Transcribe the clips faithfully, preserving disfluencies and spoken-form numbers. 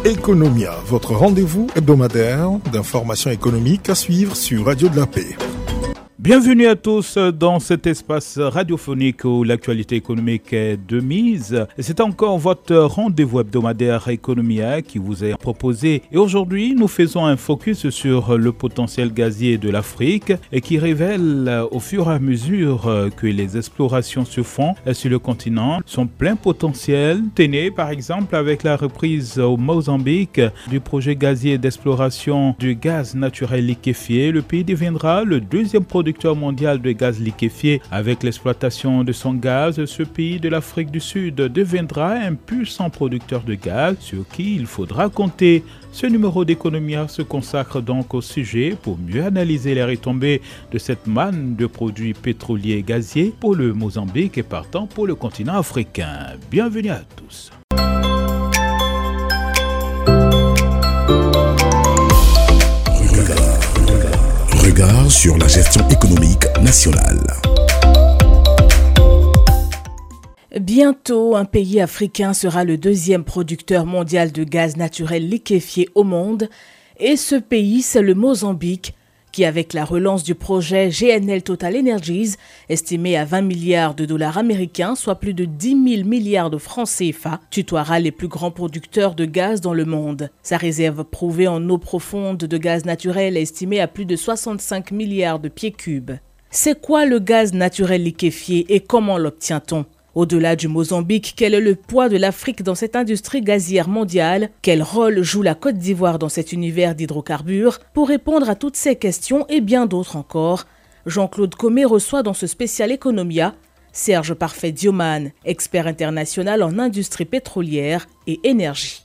Economia, votre rendez-vous hebdomadaire d'informations économiques à suivre sur Radio de la Paix. Bienvenue à tous dans cet espace radiophonique où l'actualité économique est de mise. C'est encore votre rendez-vous hebdomadaire Economia qui vous est proposé. Et aujourd'hui, nous faisons un focus sur le potentiel gazier de l'Afrique et qui révèle au fur et à mesure que les explorations se font sur le continent sont plein potentiel. Tenez par exemple avec la reprise au Mozambique du projet gazier d'exploration du gaz naturel liquéfié. Le pays deviendra le deuxième producteur mondial de gaz liquéfié. Avec l'exploitation de son gaz, ce pays de l'Afrique du Sud deviendra un puissant producteur de gaz sur qui il faudra compter. Ce numéro d'Economia se consacre donc au sujet pour mieux analyser les retombées de cette manne de produits pétroliers et gaziers pour le Mozambique et partant pour le continent africain. Bienvenue à tous. Regard sur la gestion économique nationale. Bientôt, un pays africain sera le deuxième producteur mondial de gaz naturel liquéfié au monde. Et ce pays, c'est le Mozambique, qui, avec la relance du projet G N L Total Energies, estimé à vingt milliards de dollars américains, soit plus de dix mille milliards de francs C F A, tutoiera les plus grands producteurs de gaz dans le monde. Sa réserve prouvée en eau profonde de gaz naturel est estimée à plus de soixante-cinq milliards de pieds cubes. C'est quoi le gaz naturel liquéfié et comment l'obtient-on ? Au-delà du Mozambique, quel est le poids de l'Afrique dans cette industrie gazière mondiale ? Quel rôle joue la Côte d'Ivoire dans cet univers d'hydrocarbures ? Pour répondre à toutes ces questions et bien d'autres encore, Jean-Claude Comé reçoit dans ce spécial Economia Serge Parfait-Dioman, expert international en industrie pétrolière et énergie.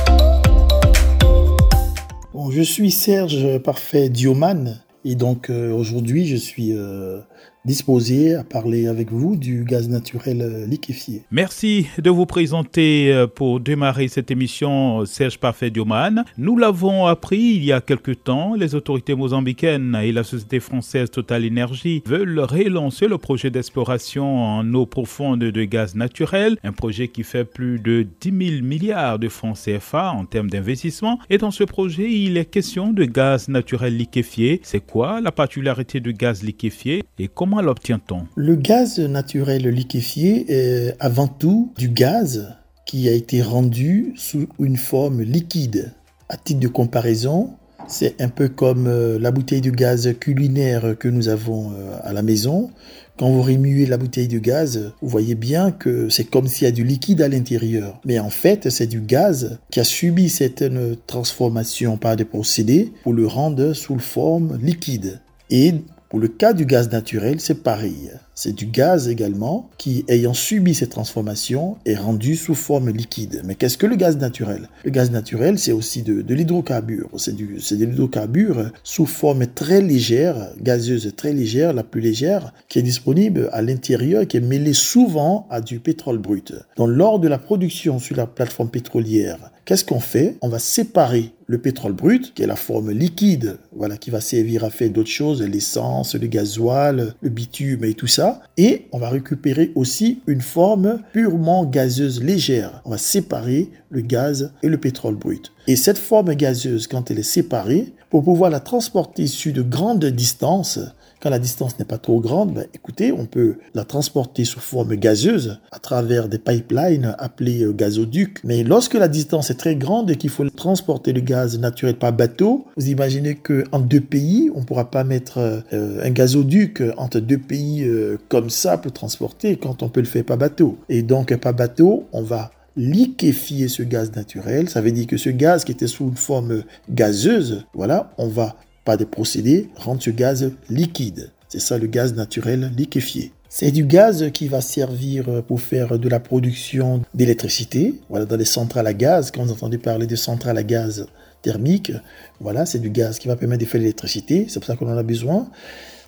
Bon, je suis Serge Parfait-Dioman et donc euh, aujourd'hui je suis... Euh disposé à parler avec vous du gaz naturel liquéfié. Merci de vous présenter pour démarrer cette émission, Serge Parfait-Dioman. Nous l'avons appris il y a quelque temps, les autorités mozambicaines et la société française Total Energy veulent relancer le projet d'exploration en eau profonde de gaz naturel, un projet qui fait plus de dix mille milliards de francs C F A en termes d'investissement. Et dans ce projet, il est question de gaz naturel liquéfié. C'est quoi la particularité du gaz liquéfié et comment Comment l'obtient-on ? Le gaz naturel liquéfié est avant tout du gaz qui a été rendu sous une forme liquide. À titre de comparaison, c'est un peu comme la bouteille de gaz culinaire que nous avons à la maison. Quand vous remuez la bouteille de gaz, vous voyez bien que c'est comme s'il y a du liquide à l'intérieur. Mais en fait, c'est du gaz qui a subi certaines transformations par des procédés pour le rendre sous forme liquide. Et pour le cas du gaz naturel, c'est pareil. C'est du gaz également qui, ayant subi ces transformations, est rendu sous forme liquide. Mais qu'est-ce que le gaz naturel ? Le gaz naturel, c'est aussi de, de l'hydrocarbure. C'est, du, c'est de l'hydrocarbure sous forme très légère, gazeuse très légère, la plus légère, qui est disponible à l'intérieur, qui est mêlée souvent à du pétrole brut. Donc lors de la production sur la plateforme pétrolière, qu'est-ce qu'on fait ? On va séparer le pétrole brut, qui est la forme liquide, voilà, qui va servir à faire d'autres choses, l'essence, le gasoil, le bitume et tout ça. Et on va récupérer aussi une forme purement gazeuse légère. On va séparer le gaz et le pétrole brut. Et cette forme gazeuse, quand elle est séparée, pour pouvoir la transporter sur de grandes distances, quand la distance n'est pas trop grande, ben, écoutez, on peut la transporter sous forme gazeuse à travers des pipelines appelés gazoducs. Mais lorsque la distance est très grande et qu'il faut transporter le gaz naturel par bateau, vous imaginez qu'en deux pays, on ne pourra pas mettre euh, un gazoduc entre deux pays euh, comme ça pour transporter quand on peut le faire par bateau. Et donc, par bateau, on va liquéfier ce gaz naturel. Ça veut dire que ce gaz qui était sous une forme gazeuse, voilà, on va par des procédés, rendre ce gaz liquide. C'est ça le gaz naturel liquéfié. C'est du gaz qui va servir pour faire de la production d'électricité. Voilà, dans les centrales à gaz, quand vous entendez parler de centrales à gaz thermiques, voilà, c'est du gaz qui va permettre de faire l'électricité. C'est pour ça qu'on en a besoin.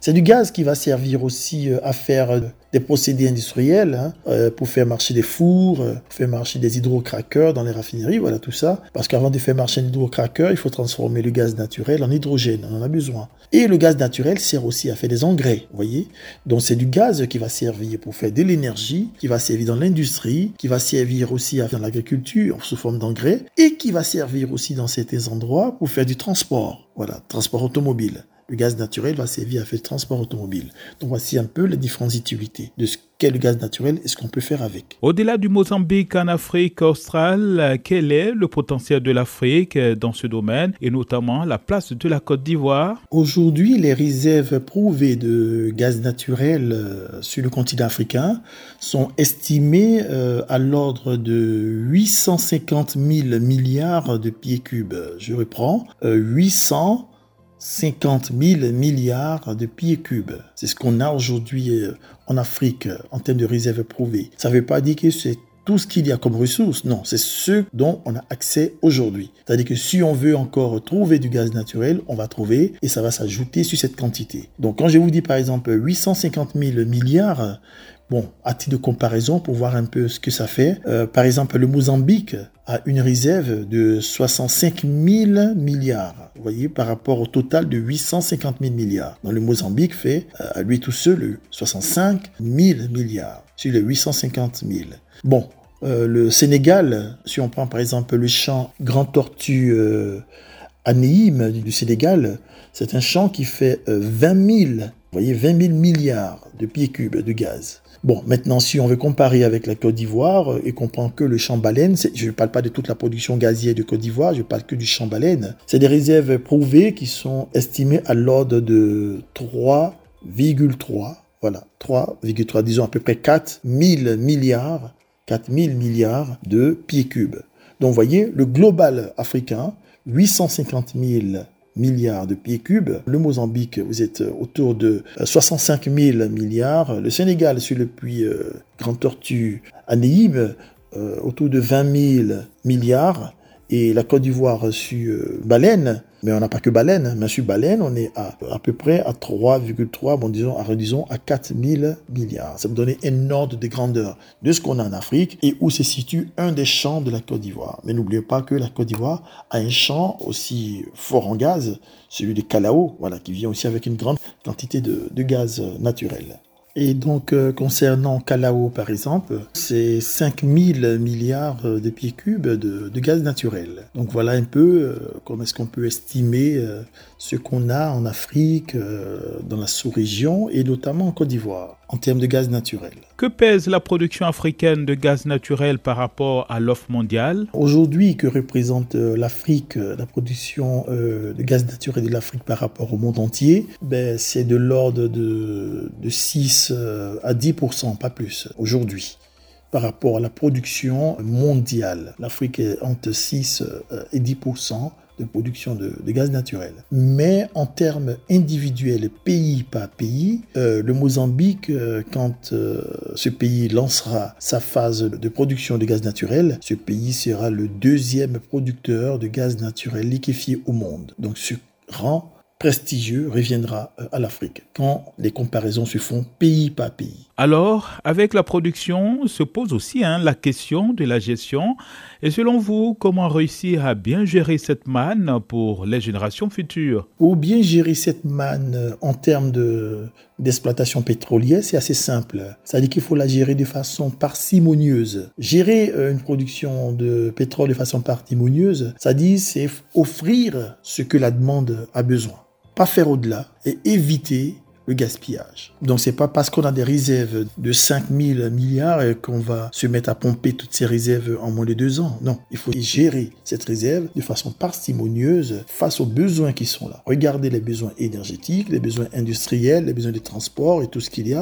C'est du gaz qui va servir aussi à faire des procédés industriels, hein, euh, pour faire marcher des fours, euh, pour faire marcher des hydrocraqueurs dans les raffineries, voilà tout ça. Parce qu'avant de faire marcher un hydrocraqueur, il faut transformer le gaz naturel en hydrogène, on en a besoin. Et le gaz naturel sert aussi à faire des engrais, vous voyez. Donc c'est du gaz qui va servir pour faire de l'énergie, qui va servir dans l'industrie, qui va servir aussi à faire dans l'agriculture sous forme d'engrais, et qui va servir aussi dans certains endroits pour faire du transport, voilà, transport automobile. Le gaz naturel va servir à faire le transport automobile. Donc voici un peu les différentes utilités de ce qu'est le gaz naturel et ce qu'on peut faire avec. Au-delà du Mozambique en Afrique australe, quel est le potentiel de l'Afrique dans ce domaine et notamment la place de la Côte d'Ivoire? Aujourd'hui, les réserves prouvées de gaz naturel sur le continent africain sont estimées à l'ordre de huit cent cinquante mille milliards de pieds cubes. Je reprends, huit cent cinquante mille milliards de pieds cubes. C'est ce qu'on a aujourd'hui en Afrique en termes de réserves prouvées. Ça ne veut pas dire que c'est tout ce qu'il y a comme ressources. Non, c'est ce dont on a accès aujourd'hui. C'est-à-dire que si on veut encore trouver du gaz naturel, on va trouver et ça va s'ajouter sur cette quantité. Donc quand je vous dis par exemple huit cent cinquante mille milliards, bon, à titre de comparaison, pour voir un peu ce que ça fait, euh, par exemple, le Mozambique a une réserve de soixante-cinq mille milliards, vous voyez, par rapport au total de huit cent cinquante mille milliards. Donc le Mozambique fait, euh, à lui tout seul, soixante-cinq mille milliards sur les huit cent cinquante mille. Bon, euh, le Sénégal, si on prend par exemple le champ Grand Tortue euh, à Neim du Sénégal, c'est un champ qui fait euh, vingt mille, vous voyez, vingt mille milliards de pieds cubes de gaz. Bon, maintenant, si on veut comparer avec la Côte d'Ivoire et qu'on prend que le champ baleine, je ne parle pas de toute la production gazière de Côte d'Ivoire, je parle que du champ baleine. C'est des réserves prouvées qui sont estimées à l'ordre de trois virgule trois, voilà, trois virgule trois, disons à peu près quatre mille milliards, quatre mille milliards de pieds cubes. Donc, vous voyez, le global africain, huit cent cinquante mille milliards de pieds cubes. Le Mozambique, vous êtes autour de soixante-cinq mille milliards. Le Sénégal, sur le puits euh, Grand Tortue à Neim, euh, autour de vingt mille milliards. Et la Côte d'Ivoire sur euh, Baleine, mais on n'a pas que Baleine, mais sur Baleine, on est à à peu près à trois virgule trois, bon disons, à, disons à quatre mille milliards. Ça me donne un ordre de grandeur de ce qu'on a en Afrique et où se situe un des champs de la Côte d'Ivoire. Mais n'oubliez pas que la Côte d'Ivoire a un champ aussi fort en gaz, celui de Calao, voilà, qui vient aussi avec une grande quantité de, de gaz naturel. Et donc, euh, concernant Calao, par exemple, c'est cinq mille milliards de pieds cubes de, de gaz naturel. Donc, voilà un peu euh, comment est-ce qu'on peut estimer euh, ce qu'on a en Afrique, euh, dans la sous-région et notamment en Côte d'Ivoire, en termes de gaz naturel. Que pèse la production africaine de gaz naturel par rapport à l'offre mondiale? Aujourd'hui, que représente euh, l'Afrique, la production euh, de gaz naturel de l'Afrique par rapport au monde entier? Ben, c'est de l'ordre de, de six à dix pour cent, pas plus, aujourd'hui, par rapport à la production mondiale. L'Afrique est entre six et dix pour cent de production de, de gaz naturel. Mais en termes individuels, pays par pays, euh, le Mozambique, euh, quand euh, ce pays lancera sa phase de production de gaz naturel, ce pays sera le deuxième producteur de gaz naturel liquéfié au monde. Donc ce rang prestigieux reviendra à l'Afrique quand les comparaisons se font pays par pays. Alors, avec la production, se pose aussi hein, la question de la gestion. Et selon vous, comment réussir à bien gérer cette manne pour les générations futures? Pour bien gérer cette manne en termes de, d'exploitation pétrolière, c'est assez simple. C'est-à-dire qu'il faut la gérer de façon parcimonieuse. Gérer une production de pétrole de façon parcimonieuse, c'est-à-dire c'est offrir ce que la demande a besoin. Pas faire au-delà et éviter le gaspillage. Donc c'est pas parce qu'on a des réserves de cinq mille milliards qu'on va se mettre à pomper toutes ces réserves en moins de deux ans. Non, il faut gérer cette réserve de façon parcimonieuse face aux besoins qui sont là. Regardez les besoins énergétiques, les besoins industriels, les besoins de transport et tout ce qu'il y a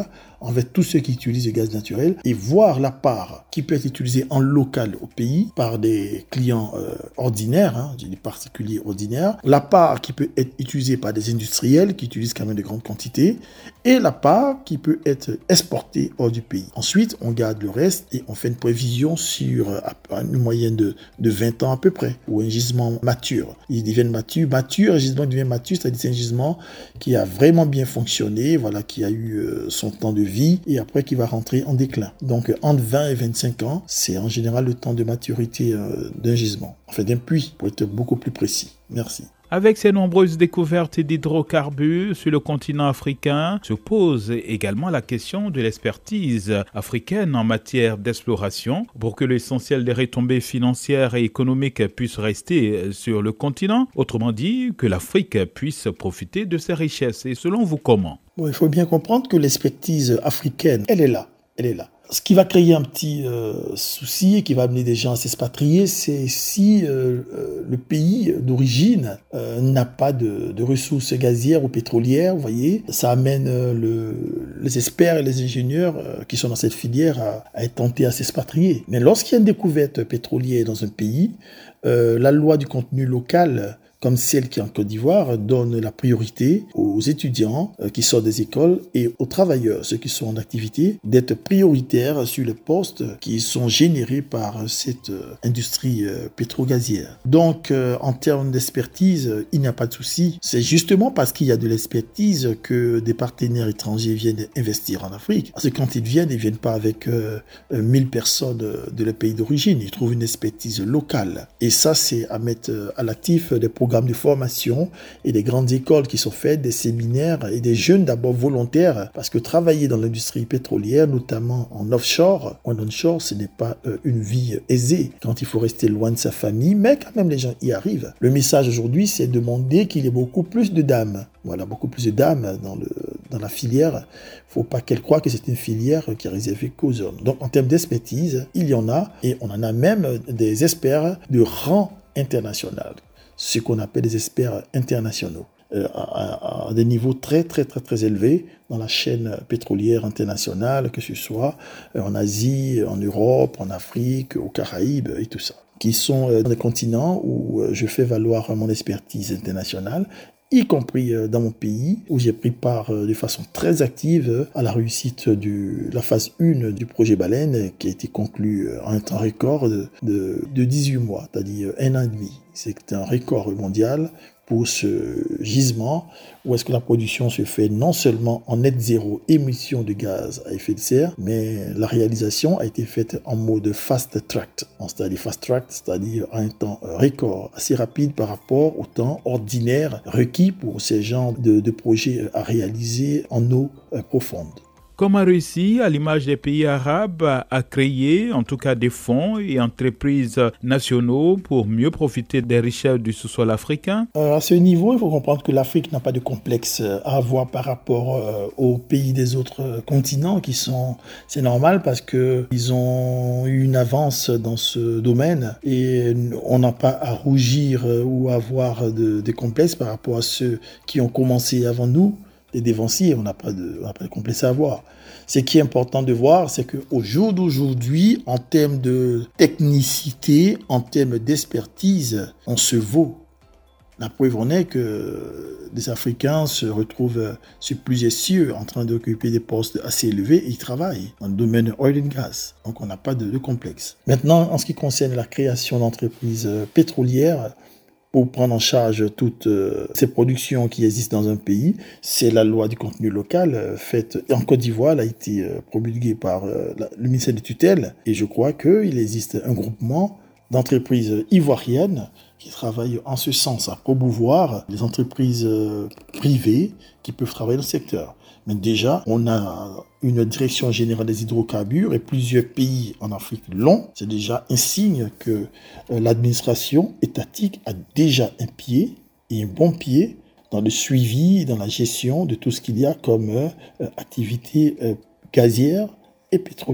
envers tous ceux qui utilisent le gaz naturel et voir la part qui peut être utilisée en local au pays par des clients euh, ordinaires, hein, des particuliers ordinaires, la part qui peut être utilisée par des industriels qui utilisent quand même de grandes quantités et la part qui peut être exportée hors du pays. Ensuite, on garde le reste et on fait une prévision sur euh, une moyenne de, de vingt ans à peu près, ou un gisement mature. Ils deviennent matures. Mature, un gisement devient mature, c'est-à-dire c'est un gisement qui a vraiment bien fonctionné, voilà, qui a eu euh, son temps de vie et après qui va rentrer en déclin. Donc euh, entre vingt et vingt-cinq ans, c'est en général le temps de maturité euh, d'un gisement, enfin d'un puits, pour être beaucoup plus précis. Merci. Avec ces nombreuses découvertes d'hydrocarbures sur le continent africain, se pose également la question de l'expertise africaine en matière d'exploration pour que l'essentiel des retombées financières et économiques puissent rester sur le continent. Autrement dit, que l'Afrique puisse profiter de ses richesses. Et selon vous, comment ? Bon, il faut bien comprendre que l'expertise africaine, elle est là. Elle est là. Ce qui va créer un petit euh, souci et qui va amener des gens à s'expatrier, c'est si euh, euh, le pays d'origine euh, n'a pas de, de ressources gazières ou pétrolières, vous voyez. Ça amène euh, le, les experts et les ingénieurs euh, qui sont dans cette filière à, à être tentés à s'expatrier. Mais lorsqu'il y a une découverte pétrolière dans un pays, euh, la loi du contenu local, comme celle qui est en Côte d'Ivoire, donne la priorité aux étudiants qui sortent des écoles et aux travailleurs, ceux qui sont en activité, d'être prioritaires sur les postes qui sont générés par cette industrie pétro-gazière. Donc, en termes d'expertise, il n'y a pas de souci. C'est justement parce qu'il y a de l'expertise que des partenaires étrangers viennent investir en Afrique. Parce que quand ils viennent, ils ne viennent pas avec euh, mille personnes de leur pays d'origine. Ils trouvent une expertise locale. Et ça, c'est à mettre à l'actif des programmes de formation et des grandes écoles qui sont faites, des séminaires et des jeunes d'abord volontaires, parce que travailler dans l'industrie pétrolière, notamment en offshore, en onshore, ce n'est pas euh, une vie aisée quand il faut rester loin de sa famille, mais quand même les gens y arrivent. Le message aujourd'hui, c'est de demander qu'il y ait beaucoup plus de dames. Voilà, beaucoup plus de dames dans, le, dans la filière. Il ne faut pas qu'elles croient que c'est une filière qui est réservée qu'aux hommes. Donc en termes d'expertise, il y en a, et on en a même des experts de rang international, ce qu'on appelle des experts internationaux, euh, à, à des niveaux très, très, très, très élevés dans la chaîne pétrolière internationale, que ce soit en Asie, en Europe, en Afrique, aux Caraïbes et tout ça, qui sont dans des continents où je fais valoir mon expertise internationale, y compris dans mon pays, où j'ai pris part de façon très active à la réussite de la phase un du projet Baleine, qui a été conclu en un temps record de, de, de dix-huit mois, c'est-à-dire un an et demi. C'est un record mondial pour ce gisement, où est-ce que la production se fait non seulement en net zéro émission de gaz à effet de serre, mais la réalisation a été faite en mode fast track, c'est-à-dire fast track, c'est-à-dire en un temps record, assez rapide par rapport au temps ordinaire requis pour ces genres de, de projets à réaliser en eau profonde. Comme a réussi, à l'image des pays arabes, à créer en tout cas des fonds et entreprises nationaux pour mieux profiter des richesses du sous-sol africain? euh, À ce niveau, il faut comprendre que l'Afrique n'a pas de complexe à avoir par rapport euh, aux pays des autres continents qui sont... C'est normal parce qu'ils ont eu une avance dans ce domaine et on n'a pas à rougir ou à avoir de, de complexes par rapport à ceux qui ont commencé avant nous. Des dévanciers, on n'a pas de, on n'a pas de complexe à avoir. Ce qui est important de voir, c'est qu'au jour d'aujourd'hui, en termes de technicité, en termes d'expertise, on se vaut. La preuve en est que les Africains se retrouvent sur plusieurs cieux en train d'occuper des postes assez élevés et ils travaillent dans le domaine oil and gas. Donc on n'a pas de, de complexe. Maintenant, en ce qui concerne la création d'entreprises pétrolières, pour prendre en charge toutes euh, ces productions qui existent dans un pays, c'est la loi du contenu local euh, faite en Côte d'Ivoire, elle a été euh, promulguée par euh, la, le ministère de tutelle, et je crois qu'il existe un groupement d'entreprises ivoiriennes qui travaillent en ce sens, à promouvoir les entreprises euh, privées qui peuvent travailler dans le secteur. Mais déjà, on a une direction générale des hydrocarbures et plusieurs pays en Afrique l'ont. C'est déjà un signe que euh, l'administration étatique a déjà un pied, et un bon pied, dans le suivi, dans la gestion de tout ce qu'il y a comme euh, activité euh, gazière et pétrolière.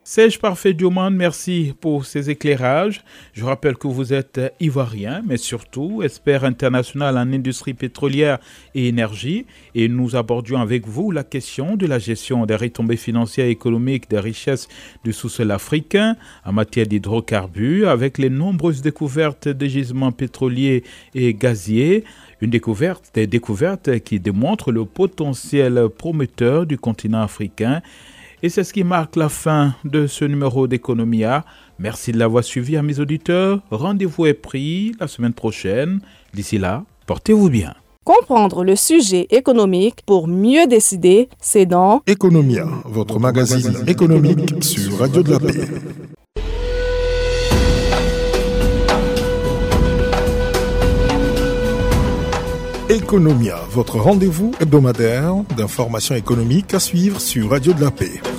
Serge Parfait Dioman, merci pour ces éclairages. Je rappelle que vous êtes ivoirien, mais surtout expert international en industrie pétrolière et énergie. Et nous abordions avec vous la question de la gestion des retombées financières et économiques des richesses du sous-sol africain en matière d'hydrocarbures, avec les nombreuses découvertes de gisements pétroliers et gaziers. Une découverte, des découvertes qui démontrent le potentiel prometteur du continent africain. Et c'est ce qui marque la fin de ce numéro d'Economia. Merci de l'avoir suivi, à mes auditeurs. Rendez-vous est pris la semaine prochaine. D'ici là, portez-vous bien. Comprendre le sujet économique pour mieux décider, c'est dans Economia, votre magazine économique sur Radio de la Paix. Economia, votre rendez-vous hebdomadaire d'informations économiques à suivre sur Radio de la Paix.